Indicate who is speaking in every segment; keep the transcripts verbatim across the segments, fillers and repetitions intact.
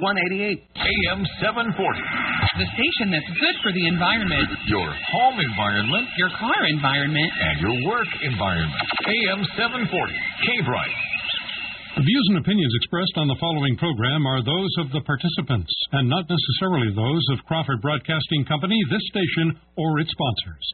Speaker 1: one eighty-eight.
Speaker 2: A M seven forty.
Speaker 3: The station that's good for the environment.
Speaker 2: Your home environment.
Speaker 3: Your car environment.
Speaker 2: And your work environment. A M seven forty. K-Bright.
Speaker 4: The views and opinions expressed on the following program are those of the participants and not necessarily those of Crawford Broadcasting Company, this station, or its sponsors.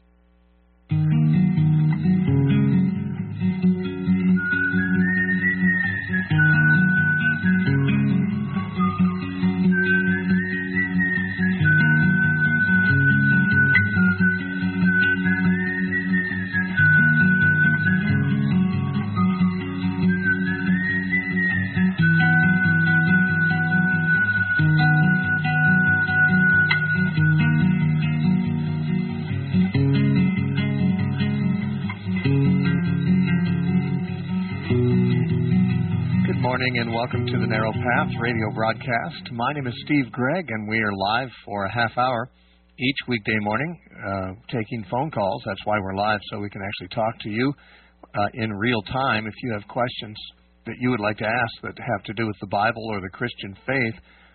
Speaker 5: And welcome to the Narrow Path radio broadcast. My name is Steve Gregg, and we are live for a half hour each weekday morning, uh, taking phone calls. That's why we're live, so we can actually talk to you uh, in real time. If you have questions that you would like to ask that have to do with the Bible or the Christian faith,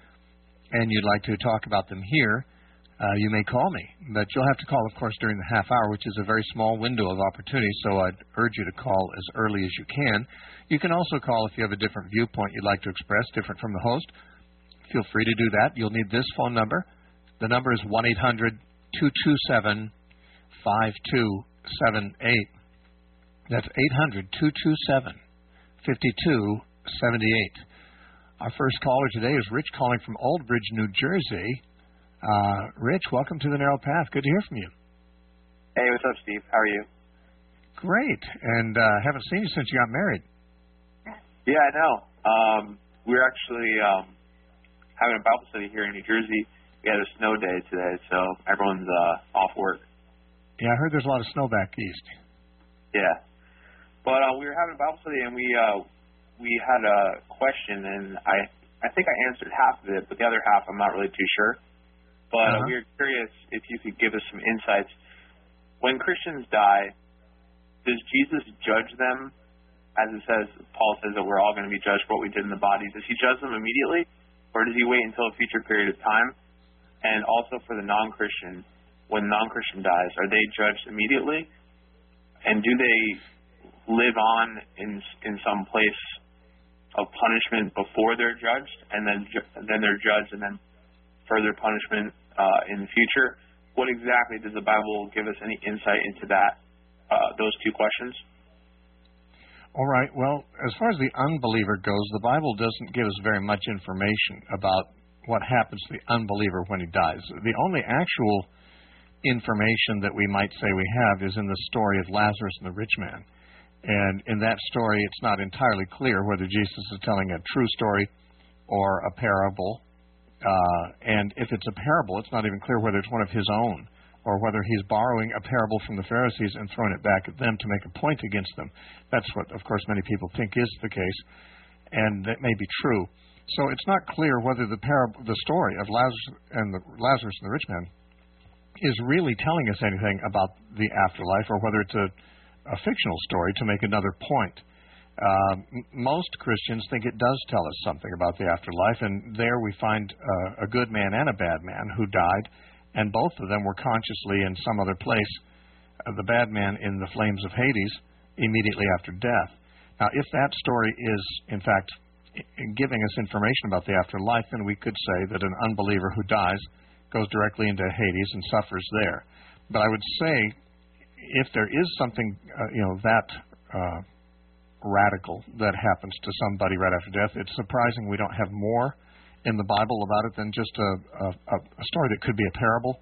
Speaker 5: and you'd like to talk about them here, uh, you may call me. But you'll have to call, of course, during the half hour, which is a very small window of opportunity, so I'd urge you to call as early as you can. You can also call if you have a different viewpoint you'd like to express, different from the host. Feel free to do that. You'll need this phone number. The number is one eight hundred two two seven five two seven eight. That's eight hundred two two seven five two seven eight. Our first caller today is Rich calling from Old Bridge, New Jersey. Uh, Rich, welcome to the Narrow Path. Good to hear from you.
Speaker 6: Hey, what's up, Steve? How are you?
Speaker 5: Great. And uh, haven't seen you since you got married.
Speaker 6: Yeah, I know. Um, we're actually um, having a Bible study here in New Jersey. We had a snow day today, so everyone's uh, off work.
Speaker 5: Yeah, I heard there's a lot of snow back east.
Speaker 6: Yeah. But uh, we were having a Bible study, and we uh, we had a question, and I, I think I answered half of it, but the other half I'm not really too sure. But uh-huh. uh, we were curious if you could give us some insights. When Christians die, does Jesus judge them? As it says, Paul says that we're all going to be judged for what we did in the body. Does he judge them immediately, or does he wait until a future period of time? And also for the non-Christian, when the non-Christian dies, are they judged immediately? And do they live on in in some place of punishment before they're judged, and then and then they're judged, and then further punishment uh, in the future? What exactly does the Bible give us any insight into that? Uh, those two questions.
Speaker 5: All right. Well, as far as the unbeliever goes, the Bible doesn't give us very much information about what happens to the unbeliever when he dies. The only actual information that we might say we have is in the story of Lazarus and the rich man. And in that story, it's not entirely clear whether Jesus is telling a true story or a parable. Uh, and if it's a parable, it's not even clear whether it's one of his own, or whether he's borrowing a parable from the Pharisees and throwing it back at them to make a point against them. That's what, of course, many people think is the case, and that may be true. So it's not clear whether the parable, the story of Lazarus and the Lazarus and the rich man is really telling us anything about the afterlife, or whether it's a, a fictional story to make another point. Uh, m- most Christians think it does tell us something about the afterlife, and there we find uh, a good man and a bad man who died, and both of them were consciously in some other place, uh, the bad man in the flames of Hades immediately after death. Now, if that story is, in fact, I- giving us information about the afterlife, then we could say that an unbeliever who dies goes directly into Hades and suffers there. But I would say, if there is something, uh, you know, that uh, radical that happens to somebody right after death, it's surprising we don't have more in the Bible about it than just a, a, a story that could be a parable.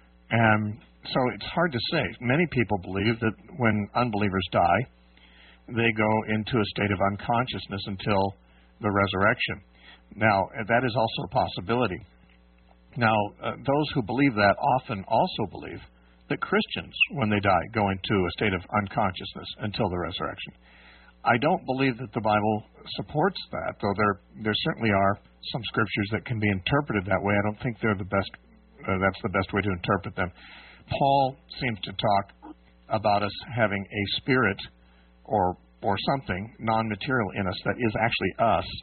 Speaker 5: And so it's hard to say. Many people believe that when unbelievers die, they go into a state of unconsciousness until the resurrection. Now, that is also a possibility. Now, uh, those who believe that often also believe that Christians, when they die, go into a state of unconsciousness until the resurrection. I don't believe that the Bible supports that, though there there certainly are some scriptures that can be interpreted that way. I don't think they're the best. Uh, that's the best way to interpret them. Paul seems to talk about us having a spirit or or something non-material in us that is actually us,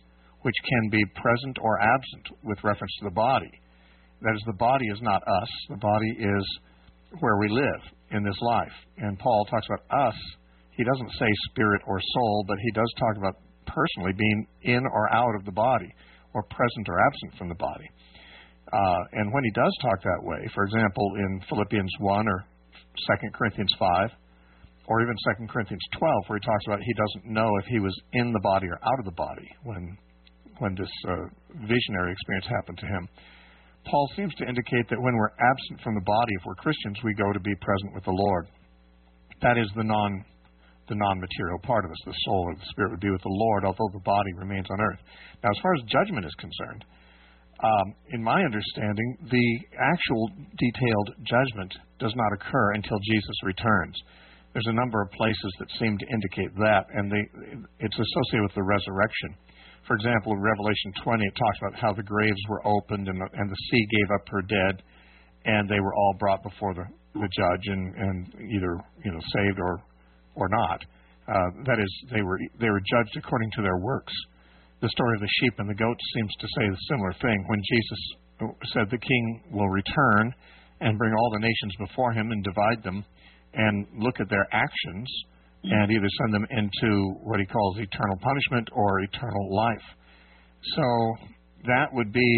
Speaker 5: which can be present or absent with reference to the body. That is, the body is not us. The body is where we live in this life. And Paul talks about us. He doesn't say spirit or soul, but he does talk about personally being in or out of the body, or present or absent from the body. Uh, and when he does talk that way, for example, in Philippians one or Second Corinthians five, or even Second Corinthians twelve, where he talks about he doesn't know if he was in the body or out of the body when when this uh, visionary experience happened to him. Paul seems to indicate that when we're absent from the body, if we're Christians, we go to be present with the Lord. That is the non the non-material part of us. The soul or the spirit would be with the Lord, although the body remains on earth. Now, as far as judgment is concerned, um, in my understanding, the actual detailed judgment does not occur until Jesus returns. There's a number of places that seem to indicate that, and the, it's associated with the resurrection. For example, in Revelation twenty, it talks about how the graves were opened and the, and the sea gave up her dead, and they were all brought before the, the judge and, and either you know saved or or not. Uh, that is, they were they were judged according to their works. The story of the sheep and the goats seems to say the similar thing. When Jesus said the king will return and bring all the nations before him and divide them and look at their actions and either send them into what he calls eternal punishment or eternal life. So that would be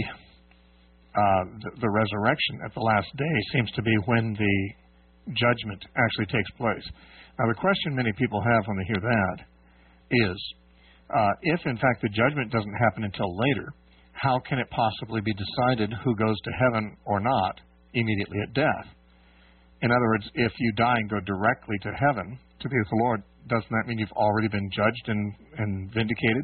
Speaker 5: uh, the, the resurrection at the last day seems to be when the judgment actually takes place. Now, the question many people have when they hear that is, uh, if in fact the judgment doesn't happen until later, how can it possibly be decided who goes to heaven or not immediately at death? In other words, if you die and go directly to heaven to be with the Lord, doesn't that mean you've already been judged and, and vindicated?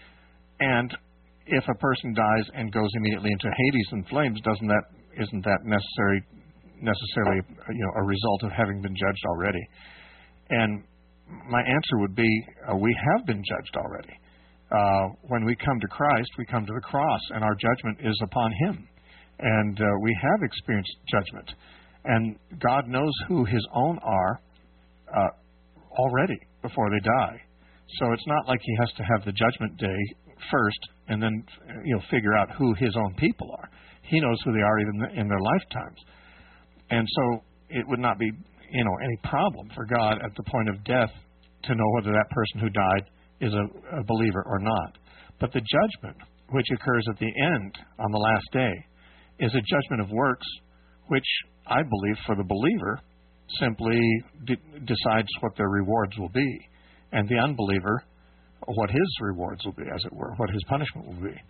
Speaker 5: And if a person dies and goes immediately into Hades and flames, doesn't that isn't that necessary necessarily you know a result of having been judged already? And my answer would be, uh, we have been judged already. Uh, when we come to Christ, we come to the cross, and our judgment is upon Him. And uh, we have experienced judgment. And God knows who His own are uh, already before they die. So it's not like He has to have the judgment day first and then you know figure out who His own people are. He knows who they are even in their lifetimes. And so it would not be you know any problem for God at the point of death to know whether that person who died is a, a believer or not. But the judgment, which occurs at the end on the last day, is a judgment of works, which I believe for the believer simply de- decides what their rewards will be, and the unbeliever what his rewards will be, as it were, what his punishment will be.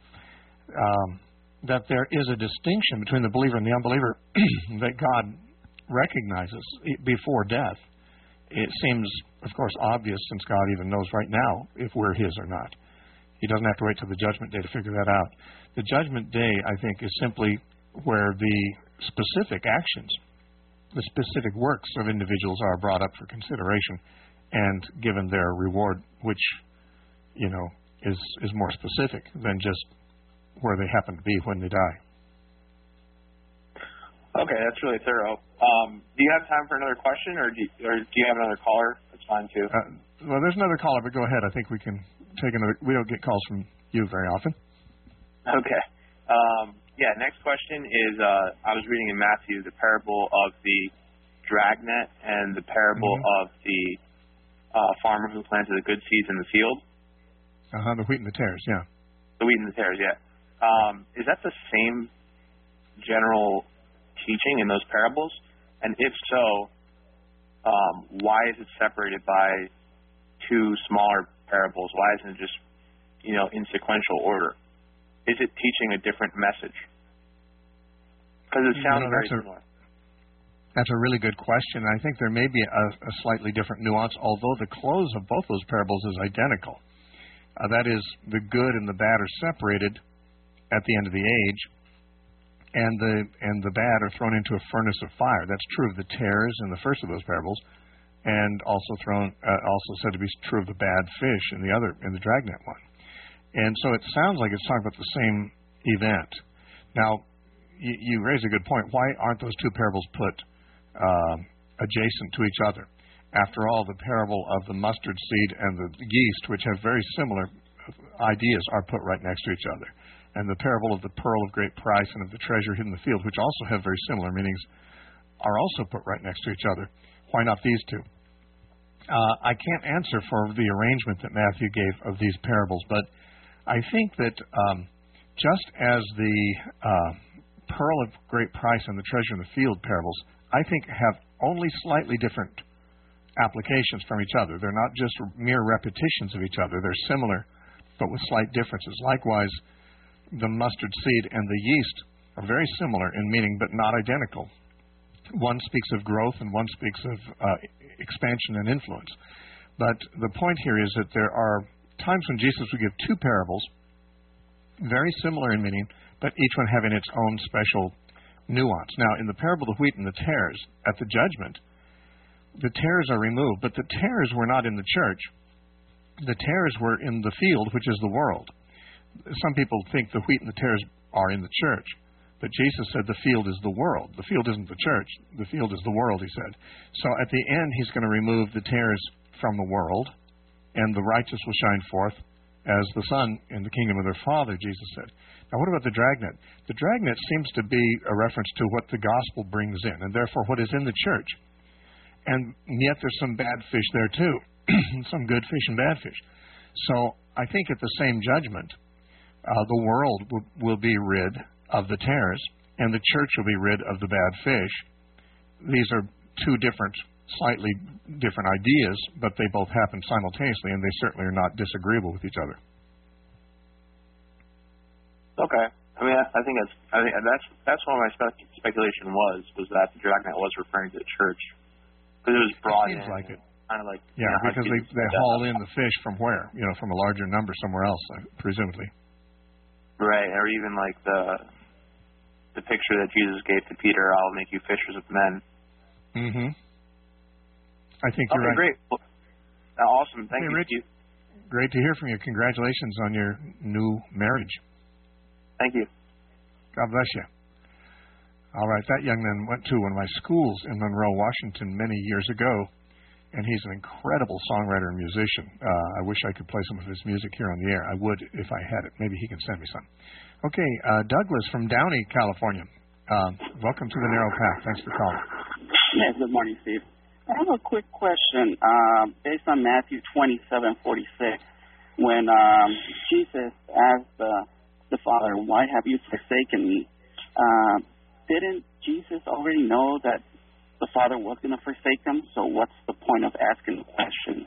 Speaker 5: Um, that there is a distinction between the believer and the unbeliever that God recognizes before death. It seems, of course, obvious since God even knows right now if we're His or not. He doesn't have to wait till the judgment day to figure that out. The judgment day, I think, is simply where the specific actions, the specific works of individuals are brought up for consideration and given their reward, which, you know, is, is more specific than just where they happen to be when they die.
Speaker 6: Okay, that's really thorough. Um, do you have time for another question, or do you, or do you have another caller? That's fine, too.
Speaker 5: Uh, well, there's another caller, but go ahead. I think we can take another. We don't get calls from you very often.
Speaker 6: Okay. Um, yeah, next question is, uh, I was reading in Matthew the parable of the dragnet and the parable mm-hmm. of the uh, farmer who planted the good seeds in the field.
Speaker 5: Uh-huh, the wheat and the tares, yeah.
Speaker 6: The wheat and the tares, yeah. Um, is that the same general teaching in those parables? And if so, um, why is it separated by two smaller parables? Why isn't it just, you know, in sequential order? Is it teaching a different message? Because it sounds you know, very similar.
Speaker 5: That's a really good question. I think there may be a, a slightly different nuance, although the close of both those parables is identical. Uh, that is, the good and the bad are separated at the end of the age, and the and the bad are thrown into a furnace of fire. That's true of the tares in the first of those parables, and also thrown uh, also said to be true of the bad fish in the other in the dragnet one. And so it sounds like it's talking about the same event. Now, you, you raise a good point. Why aren't those two parables put uh, adjacent to each other? After all, the parable of the mustard seed and the yeast, which have very similar ideas are put right next to each other. And the parable of the pearl of great price and of the treasure hidden in the field, which also have very similar meanings, are also put right next to each other. Why not these two? Uh, I can't answer for the arrangement that Matthew gave of these parables, but I think that um, just as the uh, pearl of great price and the treasure in the field parables, I think have only slightly different applications from each other. They're not just mere repetitions of each other. They're similar, but with slight differences. Likewise, the mustard seed and the yeast are very similar in meaning, but not identical. One speaks of growth and one speaks of uh, expansion and influence. But the point here is that there are times when Jesus would give two parables, very similar in meaning, but each one having its own special nuance. Now, in the parable of the wheat and the tares, at the judgment, the tares are removed, but the tares were not in the church. The tares were in the field, which is the world. Some people think the wheat and the tares are in the church, but Jesus said the field is the world. The field isn't the church. The field is the world, he said. So at the end, he's going to remove the tares from the world, and the righteous will shine forth as the sun in the kingdom of their Father, Jesus said. Now, what about the dragnet? The dragnet seems to be a reference to what the gospel brings in, and therefore what is in the church. And yet there's some bad fish there too, some good fish and bad fish. So I think at the same judgment, uh, the world will, will be rid of the tares, and the church will be rid of the bad fish. These are two different, slightly different ideas, but they both happen simultaneously, and they certainly are not disagreeable with each other.
Speaker 6: Okay. I mean, I, I think that's I think that's that's what my spe- speculation was was that the dragnet was referring to the church because it was brought
Speaker 5: it seems
Speaker 6: in,
Speaker 5: like it.
Speaker 6: kind of like
Speaker 5: yeah,
Speaker 6: you know,
Speaker 5: because they they haul in the fish from where? You know, from a larger number somewhere else, presumably.
Speaker 6: Right, or even like the the picture that Jesus gave to Peter, "I'll make you fishers of men."
Speaker 5: Mm-hmm. I think you're
Speaker 6: okay,
Speaker 5: right.
Speaker 6: Great. Well, awesome. Thank
Speaker 5: hey,
Speaker 6: you.
Speaker 5: Rich, great to hear from you. Congratulations on your new marriage.
Speaker 6: Thank you.
Speaker 5: God bless you. All right, that young man went to one of my schools in Monroe, Washington, many years ago, and he's an incredible songwriter and musician. Uh, I wish I could play some of his music here on the air. I would if I had it. Maybe he can send me some. Okay, uh, Douglas from Downey, California. Uh, welcome to the Narrow Path. Thanks for calling.
Speaker 1: Yes, good morning, Steve. I have a quick question uh, based on Matthew twenty-seven forty-six. When um, Jesus asked the, the Father, "Why have you forsaken me?" Uh, didn't Jesus already know that the Father was going to forsake him? So what's the point of asking the question?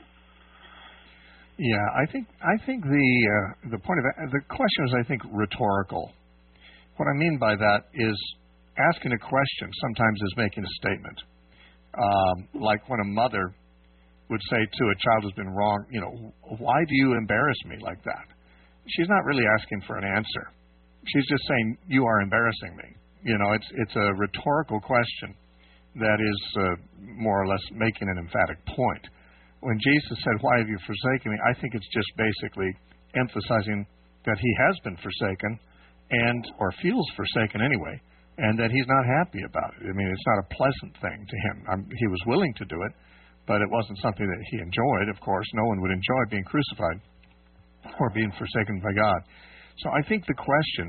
Speaker 5: Yeah, I think I think the uh, the point of the question is I think rhetorical. What I mean by that is asking a question sometimes is making a statement. Um, like when a mother would say to a child who's been wrong, you know, "Why do you embarrass me like that?" She's not really asking for an answer. She's just saying, "You are embarrassing me." You know, it's it's a rhetorical question that is uh, more or less making an emphatic point. When Jesus said, "Why have you forsaken me?" I think it's just basically emphasizing that he has been forsaken and, or feels forsaken anyway, and that he's not happy about it. I mean, it's not a pleasant thing to him. I'm, he was willing to do it, but it wasn't something that he enjoyed, of course. No one would enjoy being crucified or being forsaken by God. So I think the question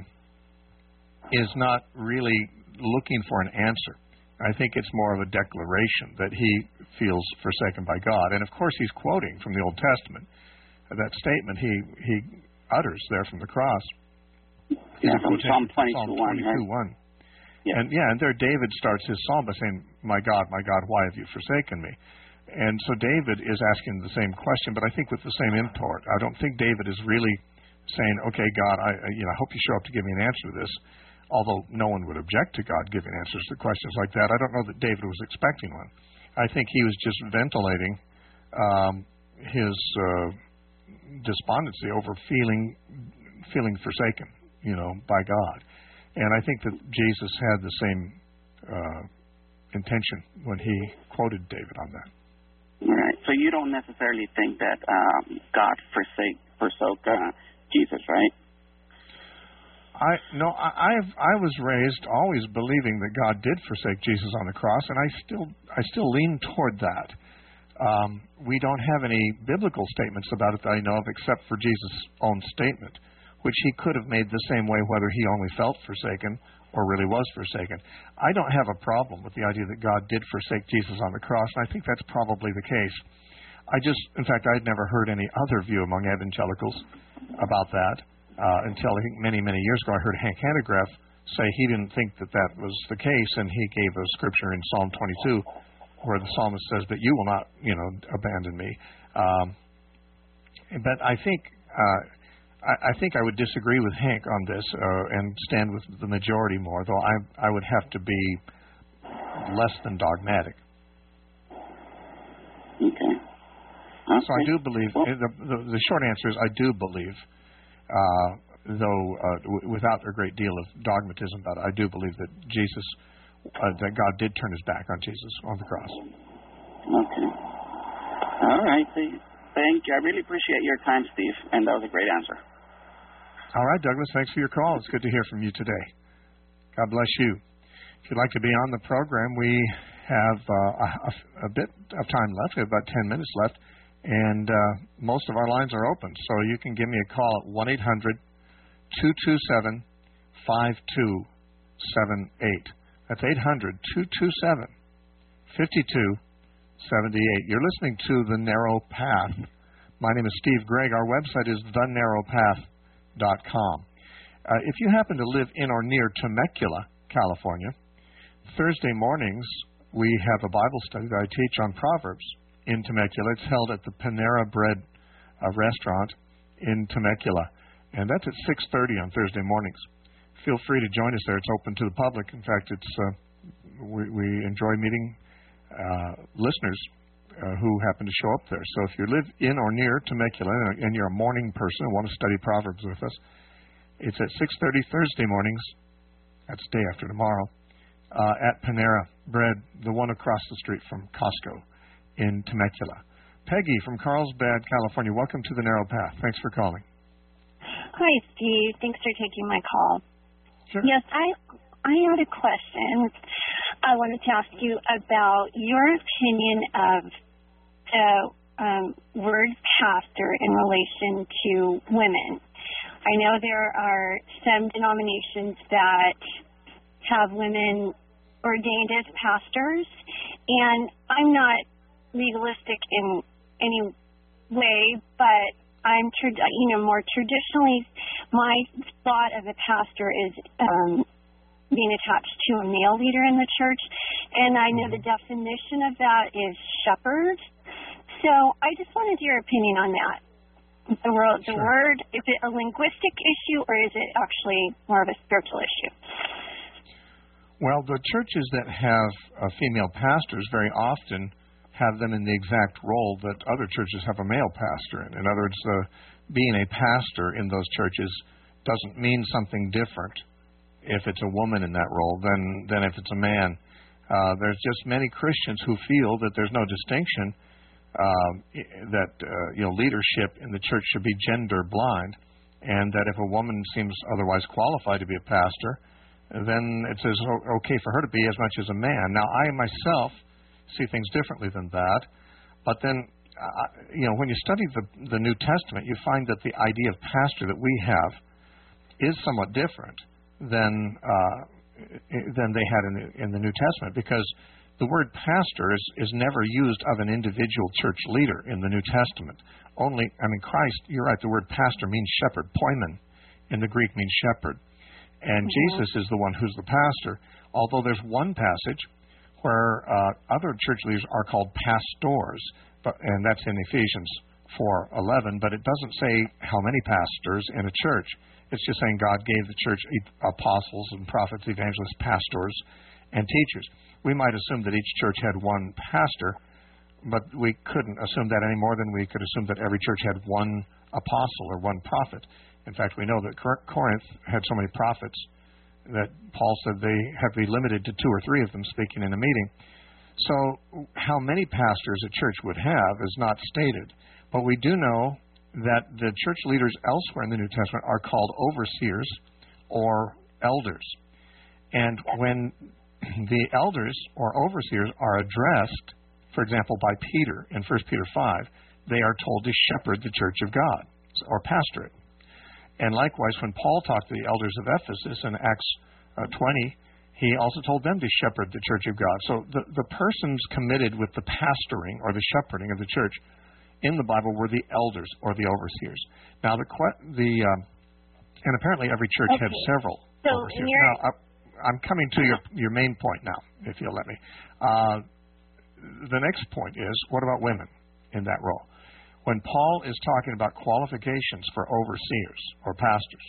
Speaker 5: is not really looking for an answer. I think it's more of a declaration that he feels forsaken by God. And, of course, he's quoting from the Old Testament. That statement he, he utters there from the cross.
Speaker 1: Yeah, from Psalm twenty-two one.
Speaker 5: Yeah. And, yeah, and there David starts his psalm by saying, "My God, my God, why have you forsaken me?" And so David is asking the same question, but I think with the same import. I don't think David is really saying, "Okay, God, I, you know, I hope you show up to give me an answer to this." Although no one would object to God giving answers to questions like that. I don't know that David was expecting one. I think he was just ventilating um, his uh, despondency over feeling feeling forsaken, you know, by God. And I think that Jesus had the same uh, intention when he quoted David on that.
Speaker 1: All right. So you don't necessarily think that um, God forsake, forsook uh, Jesus, right?
Speaker 5: I no, I I've, I was raised always believing that God did forsake Jesus on the cross, and I still I still lean toward that. Um, we don't have any biblical statements about it that I know of except for Jesus' own statement, which he could have made the same way whether he only felt forsaken or really was forsaken. I don't have a problem with the idea that God did forsake Jesus on the cross, and I think that's probably the case. I just, in fact, I'd never heard any other view among evangelicals about that uh, until I think many, many years ago I heard Hank Hanegraaff say he didn't think that that was the case, and he gave a scripture in Psalm twenty-two where the psalmist says, "But you will not, you know, abandon me." Um, but I think uh, I, I think I would disagree with Hank on this uh, and stand with the majority more, though I I would have to be less than dogmatic.
Speaker 1: Okay. okay.
Speaker 5: So I do believe.
Speaker 1: Well,
Speaker 5: the, the the short answer is I do believe, uh, though uh, w- without a great deal of dogmatism about it, I do believe that Jesus. Uh, that God did turn his back on Jesus on the cross.
Speaker 1: Okay. All right. Thank you. I really appreciate your time, Steve, and that was a great answer.
Speaker 5: All right, Douglas, thanks for your call. It's good to hear from you today. God bless you. If you'd like to be on the program, we have uh, a, a bit of time left. We have about ten minutes left, and uh, most of our lines are open. So you can give me a call at one eight hundred two two seven five two seven eight. That's eight hundred two two seven five two seven eight. You're listening to The Narrow Path. My name is Steve Gregg. Our website is the narrow path dot com. Uh, if you happen to live in or near Temecula, California, Thursday mornings we have a Bible study that I teach on Proverbs in Temecula. It's held at the Panera Bread uh, restaurant in Temecula, and that's at six thirty on Thursday mornings. Feel free to join us there. It's open to the public. In fact, it's uh, we, we enjoy meeting uh, listeners uh, who happen to show up there. So if you live in or near Temecula and you're a morning person and want to study Proverbs with us, it's at six thirty Thursday mornings. That's day after tomorrow uh, at Panera Bread, the one across the street from Costco in Temecula. Peggy from Carlsbad, California. Welcome to the Narrow Path. Thanks for calling.
Speaker 7: Hi, Steve. Thanks for taking my call.
Speaker 5: Sure.
Speaker 7: Yes, I I had a question. I wanted to ask you about your opinion of the um, word pastor in relation to women. I know there are some denominations that have women ordained as pastors, and I'm not legalistic in any way, but I'm, you know, more traditionally, my thought of a pastor is um, being attached to a male leader in the church, and I know the definition of that is shepherd. So I just wanted your opinion on that. The word, the
Speaker 5: Sure.
Speaker 7: word, is it a linguistic issue or is it actually more of a spiritual issue?
Speaker 5: Well, the churches that have uh, female pastors very often have them in the exact role that other churches have a male pastor in. In other words, uh, being a pastor in those churches doesn't mean something different if it's a woman in that role than, than if it's a man. Uh, there's just many Christians who feel that there's no distinction, uh, that uh, you know leadership in the church should be gender blind, and that if a woman seems otherwise qualified to be a pastor, then it's as okay for her to be as much as a man. Now, I myself see things differently than that, but then, uh, you know, when you study the, the New Testament, you find that the idea of pastor that we have is somewhat different than uh, than they had in the, in the New Testament, because the word pastor is, is never used of an individual church leader in the New Testament. Only, I mean, Christ, you're right, the word pastor means shepherd. Poimen in the Greek means shepherd. And mm-hmm. Jesus is the one who's the pastor, although there's one passage where uh, other church leaders are called pastors, but, and that's in Ephesians four eleven, but it doesn't say how many pastors in a church. It's just saying God gave the church apostles and prophets, evangelists, pastors, and teachers. We might assume that each church had one pastor, but we couldn't assume that any more than we could assume that every church had one apostle or one prophet. In fact, we know that Corinth had so many prophets that Paul said they have to be limited to two or three of them speaking in a meeting. So how many pastors a church would have is not stated. But we do know that the church leaders elsewhere in the New Testament are called overseers or elders. And when the elders or overseers are addressed For example, by Peter in First Peter five, they are told to shepherd the church of God, or pastor it. And likewise, when Paul talked to the elders of Ephesus in Acts uh, twenty, he also told them to shepherd the church of God. So the, the persons committed with the pastoring or the shepherding of the church in the Bible were the elders or the overseers. Now, the the um, and apparently every church
Speaker 7: Okay.
Speaker 5: had several
Speaker 7: So
Speaker 5: overseers.
Speaker 7: you're-
Speaker 5: Now, I, I'm coming to your your main point now, if you'll let me. Uh, the next point is, what about women in that role? When Paul is talking about qualifications for overseers or pastors,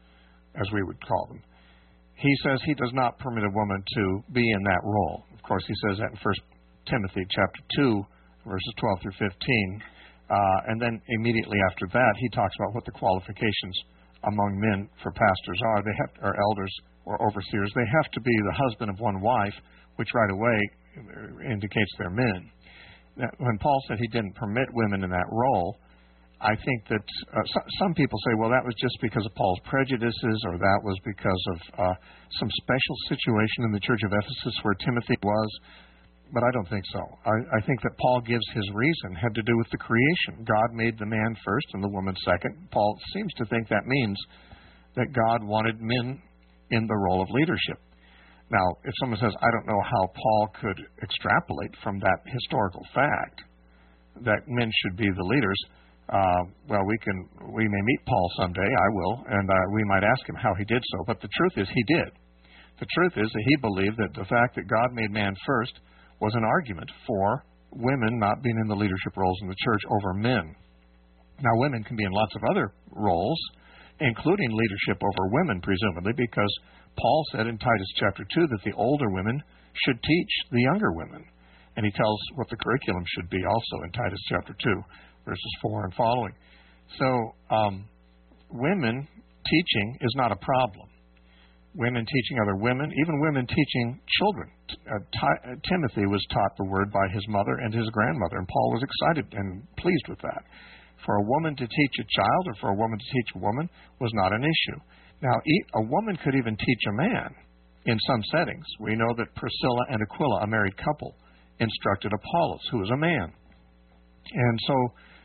Speaker 5: as we would call them, he says he does not permit a woman to be in that role. Of course, he says that in First Timothy chapter two, verses twelve through fifteen. Uh, and then immediately after that, he talks about what the qualifications among men for pastors are. They have, or elders or overseers. They have to be the husband of one wife, which right away indicates they're men. Now, when Paul said he didn't permit women in that role, I think that uh, so, some people say, well, that was just because of Paul's prejudices, or that was because of uh, some special situation in the church of Ephesus where Timothy was. But I don't think so. I, I think that Paul gives his reason had to do with the creation. God made the man first and the woman second. Paul seems to think that means that God wanted men in the role of leadership. Now, if someone says, I don't know how Paul could extrapolate from that historical fact that men should be the leaders, uh, well, we can we may meet Paul someday. I will, and uh, we might ask him how he did so. But the truth is, he did. The truth is that he believed that the fact that God made man first was an argument for women not being in the leadership roles in the church over men. Now, women can be in lots of other roles, including leadership over women, presumably, because Paul said in Titus chapter two that the older women should teach the younger women. And he tells what the curriculum should be also in Titus chapter two, verses four and following. So, um, women teaching is not a problem. Women teaching other women, even women teaching children. Uh, T- uh, Timothy was taught the word by his mother and his grandmother, and Paul was excited and pleased with that. For a woman to teach a child or for a woman to teach a woman was not an issue. Now, a woman could even teach a man in some settings. We know that Priscilla and Aquila, a married couple, instructed Apollos, who was a man. And so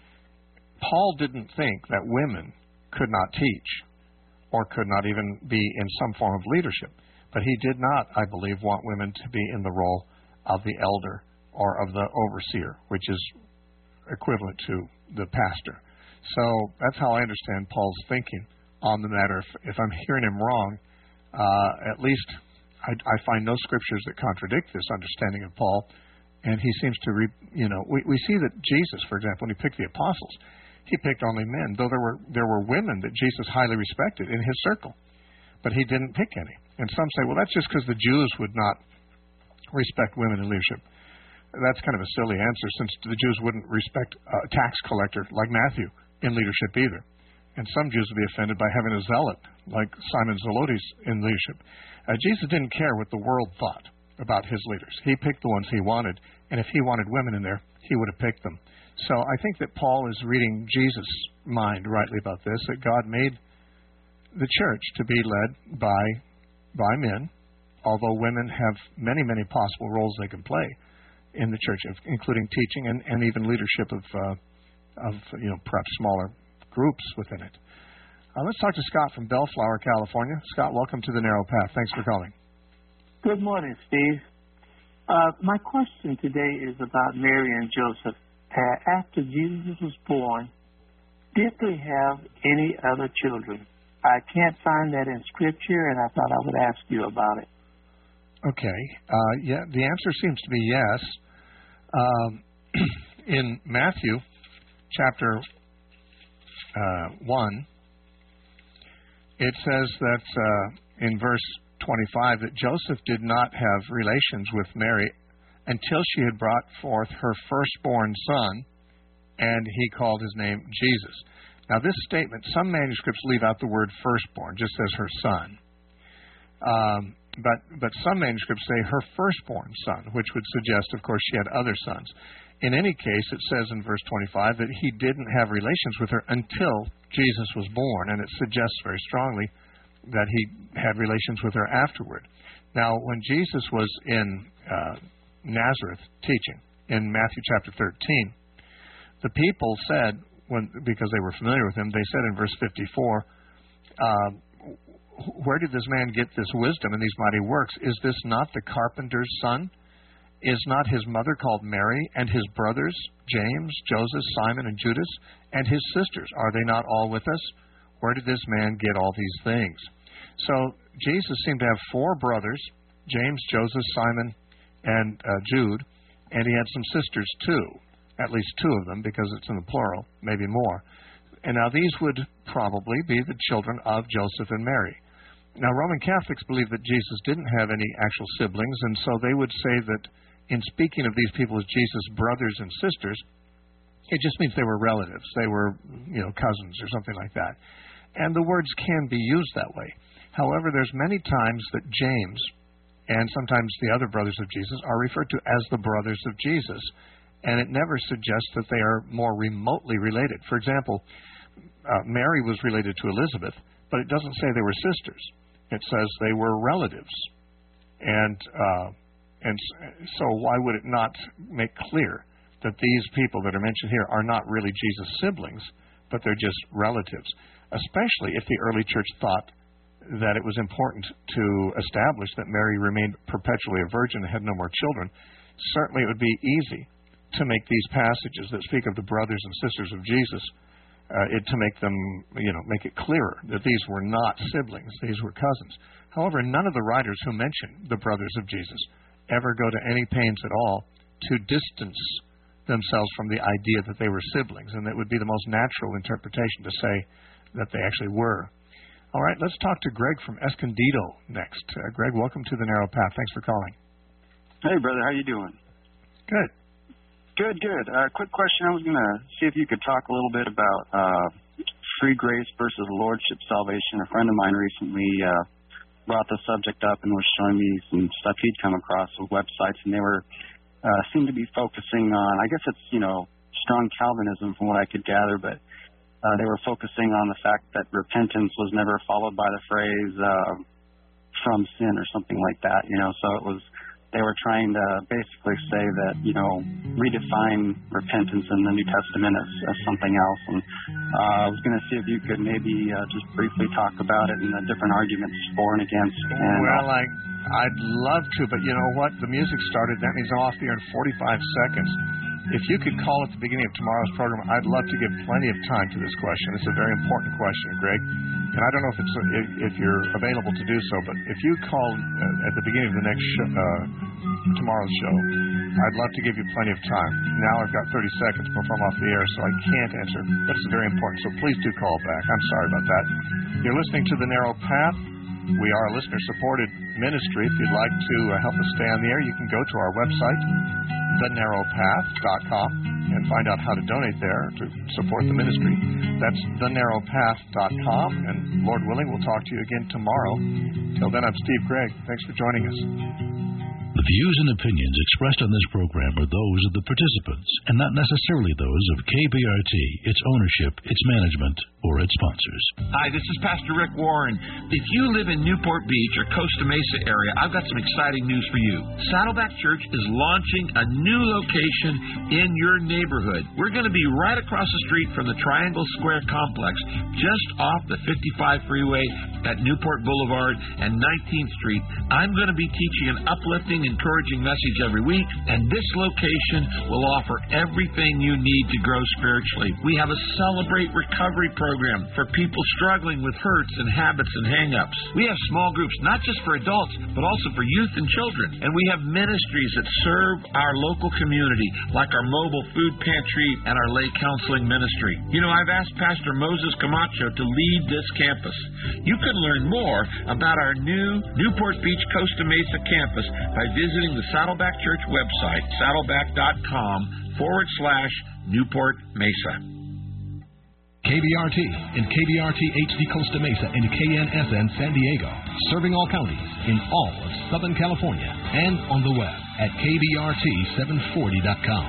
Speaker 5: Paul didn't think that women could not teach or could not even be in some form of leadership. But he did not, I believe, want women to be in the role of the elder or of the overseer, which is equivalent to the pastor. So that's how I understand Paul's thinking on the matter. If, if I'm hearing him wrong, uh, at least I, I find no scriptures that contradict this understanding of Paul. And he seems to, re, you know, we, we see that Jesus, for example, when he picked the apostles, he picked only men, though there were there were women that Jesus highly respected in his circle, but he didn't pick any. And some say, well, that's just because the Jews would not respect women in leadership. That's kind of a silly answer, since the Jews wouldn't respect a tax collector like Matthew in leadership either. And some Jews would be offended by having a zealot like Simon Zelotes in leadership. Uh, Jesus didn't care what the world thought about his leaders. He picked the ones he wanted, and if he wanted women in there, he would have picked them. So I think that Paul is reading Jesus' mind rightly about this, that God made the church to be led by by men, although women have many, many possible roles they can play in the church, including teaching and, and even leadership of, uh, of you know, perhaps smaller groups within it. Uh, let's talk to Scott from Bellflower, California. Scott, welcome to the Narrow Path. Thanks for calling.
Speaker 8: Good morning, Steve. Uh, my question today is about Mary and Joseph. Uh, after Jesus was born, did they have any other children? I can't find that in Scripture, and I thought I would ask you about it.
Speaker 5: Okay. Uh, yeah, the answer seems to be yes. Um, in Matthew chapter uh, one, it says that uh, in verse twenty-five that Joseph did not have relations with Mary until she had brought forth her firstborn son, and he called his name Jesus. Now, this statement, some manuscripts leave out the word firstborn, just says her son. Um, but but some manuscripts say her firstborn son, which would suggest, of course, she had other sons. In any case, it says in verse twenty-five that he didn't have relations with her until Jesus was born, and it suggests very strongly that he had relations with her afterward. Now, when Jesus was in uh, Nazareth teaching in Matthew chapter thirteen. The people said, when because they were familiar with him, they said in verse fifty-four, uh, where did this man get this wisdom and these mighty works? Is this not the carpenter's son? Is not his mother called Mary, and his brothers, James, Joseph, Simon, and Judas, and his sisters? Are they not all with us? Where did this man get all these things? So Jesus seemed to have four brothers, James, Joseph, Simon, and uh, Jude, and he had some sisters too, at least two of them, because it's in the plural, maybe more. And now these would probably be the children of Joseph and Mary. Now, Roman Catholics believe that Jesus didn't have any actual siblings, and so they would say that in speaking of these people as Jesus' brothers and sisters, it just means they were relatives. They were, you know, cousins or something like that. And the words can be used that way. However, there's many times that James and sometimes the other brothers of Jesus are referred to as the brothers of Jesus, and it never suggests that they are more remotely related. For example, uh, Mary was related to Elizabeth, but it doesn't say they were sisters. It says they were relatives. And uh, and so why would it not make clear that these people that are mentioned here are not really Jesus' siblings, but they're just relatives, especially if the early church thought that it was important to establish that Mary remained perpetually a virgin and had no more children. Certainly it would be easy to make these passages that speak of the brothers and sisters of Jesus, uh, it, to make them, you know, make it clearer that these were not siblings, these were cousins. However, none of the writers who mention the brothers of Jesus ever go to any pains at all to distance themselves from the idea that they were siblings, and it would be the most natural interpretation to say that they actually were. All right, let's talk to Greg from Escondido next. Uh, Greg, welcome to The Narrow Path. Thanks for calling.
Speaker 9: Hey, brother. How you doing?
Speaker 5: Good.
Speaker 9: Good, good. Uh, quick question. I was going to see if you could talk a little bit about uh, free grace versus lordship salvation. A friend of mine recently uh, brought the subject up and was showing me some stuff he'd come across with websites, and they were uh, seemed to be focusing on, I guess it's, you know, strong Calvinism from what I could gather, but uh, they were focusing on the fact that repentance was never followed by the phrase uh, from sin or something like that, you know, so it was, they were trying to basically say that, you know, redefine repentance in the New Testament as, as something else. And uh, I was going to see if you could maybe uh, just briefly talk about it and the different arguments for and against. And,
Speaker 5: well, I, I'd love to, but you know what? The music started. That means I'm off the air in forty-five seconds. If you could call at the beginning of tomorrow's program, I'd love to give plenty of time to this question. It's a very important question, Greg. And I don't know if it's if, if you're available to do so, but if you call uh, at the beginning of the next show, uh, tomorrow's show, I'd love to give you plenty of time. Now I've got thirty seconds before I'm off the air, so I can't answer. But it's very important, so please do call back. I'm sorry about that. You're listening to The Narrow Path. We are a listener-supported ministry. If you'd like to uh, help us stay on the air, you can go to our website, the narrow path dot com, and find out how to donate there to support the ministry. That's the narrow path dot com, and Lord willing, we'll talk to you again tomorrow. Till then, I'm Steve Gregg. Thanks for joining us.
Speaker 10: The views and opinions expressed on this program are those of the participants, and not necessarily those of K B R T, its ownership, its management, or its sponsors.
Speaker 11: Hi, this is Pastor Rick Warren. If you live in Newport Beach or Costa Mesa area, I've got some exciting news for you. Saddleback Church is launching a new location in your neighborhood. We're going to be right across the street from the Triangle Square Complex, just off the fifty-five freeway at Newport Boulevard and nineteenth Street. I'm going to be teaching an uplifting, encouraging message every week, and this location will offer everything you need to grow spiritually. We have a Celebrate Recovery program for people struggling with hurts and habits and hang-ups. We have small groups, not just for adults, but also for youth and children. And we have ministries that serve our local community, like our mobile food pantry and our lay counseling ministry. You know, I've asked Pastor Moses Camacho to lead this campus. You can learn more about our new Newport Beach Costa Mesa campus by visiting the Saddleback Church website, saddleback.com forward slash Newport Mesa.
Speaker 12: K B R T and K B R T H D Costa Mesa and K N S N San Diego, serving all counties in all of Southern California and on the web at K B R T seven forty dot com.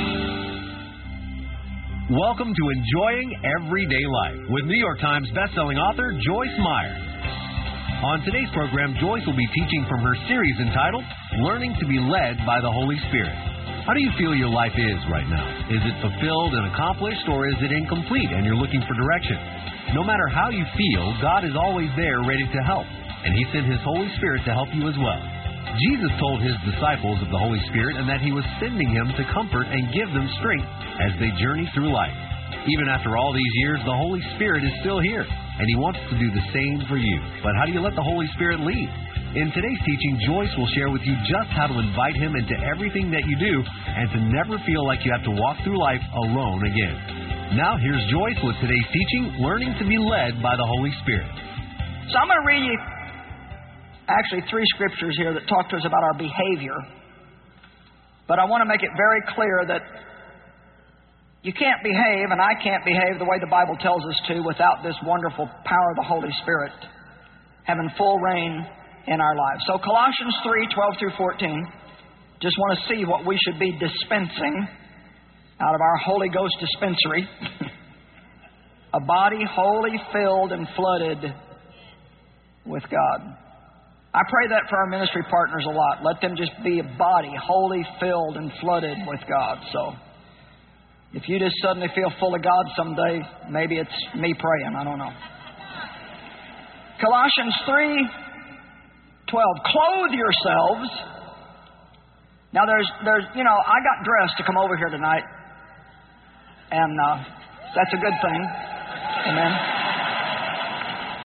Speaker 13: Welcome to Enjoying Everyday Life with New York Times bestselling author Joyce Meyer.
Speaker 12: On today's program, Joyce will be teaching from her series entitled Learning to be Led by the Holy Spirit. How do you feel your life is right now? Is it fulfilled and accomplished, or is it incomplete and you're looking for direction? No matter how you feel, God is always there ready to help, and He sent His Holy Spirit to help you as well. Jesus told His disciples of the Holy Spirit and that He was sending Him to comfort and give them strength as they journey through life. Even after all these years, the Holy Spirit is still here, and He wants to do the same for you. But how do you let the Holy Spirit lead? In today's teaching, Joyce will share with you just how to invite Him into everything that you do and to never feel like you have to walk through life alone again. Now, here's Joyce with today's teaching, Learning to be Led by the Holy Spirit.
Speaker 13: So I'm going to read you actually three scriptures here that talk to us about our behavior. But I want to make it very clear that you can't behave, and I can't behave the way the Bible tells us to without this wonderful power of the Holy Spirit having full reign in our lives. So Colossians three, twelve through fourteen, just want to see what we should be dispensing out of our Holy Ghost dispensary. A body wholly filled and flooded with God. I pray that for our ministry partners a lot. Let them just be a body wholly filled and flooded with God. So if you just suddenly feel full of God someday, maybe it's me praying. I don't know. Colossians three, twelve. Clothe yourselves. Now there's, there's, you know, I got dressed to come over here tonight. And uh, that's a good thing. Amen.